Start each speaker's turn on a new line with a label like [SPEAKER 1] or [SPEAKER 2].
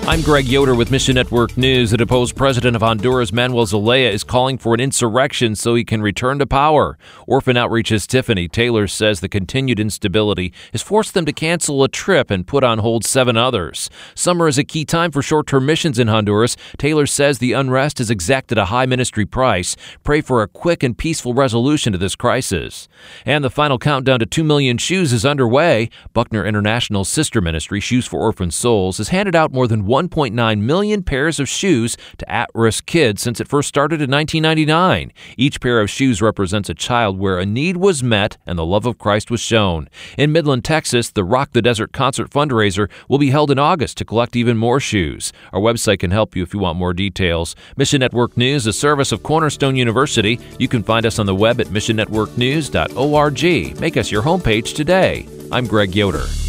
[SPEAKER 1] I'm Greg Yoder with Mission Network News. The deposed president of Honduras, Manuel Zelaya, is calling for an insurrection so he can return to power. Orphan Outreach's Tiffany Taylor says the continued instability has forced them to cancel a trip and put on hold 7 others. Summer is a key time for short-term missions in Honduras. Taylor says the unrest has exacted a high ministry price. Pray for a quick and peaceful resolution to this crisis. And the final countdown to 2 million shoes is underway. Buckner International's sister ministry, Shoes for Orphan Souls, has handed out more than 1.9 million pairs of shoes to at-risk kids since it first started in 1999. Each pair of shoes represents a child where a need was met and the love of Christ was shown. In Midland, Texas, the Rock the Desert concert fundraiser will be held in August to collect even more shoes. Our website can help you if you want more details. Mission Network News, a service of Cornerstone University. You can find us on the web at missionnetworknews.org. Make us your homepage today. I'm Greg Yoder.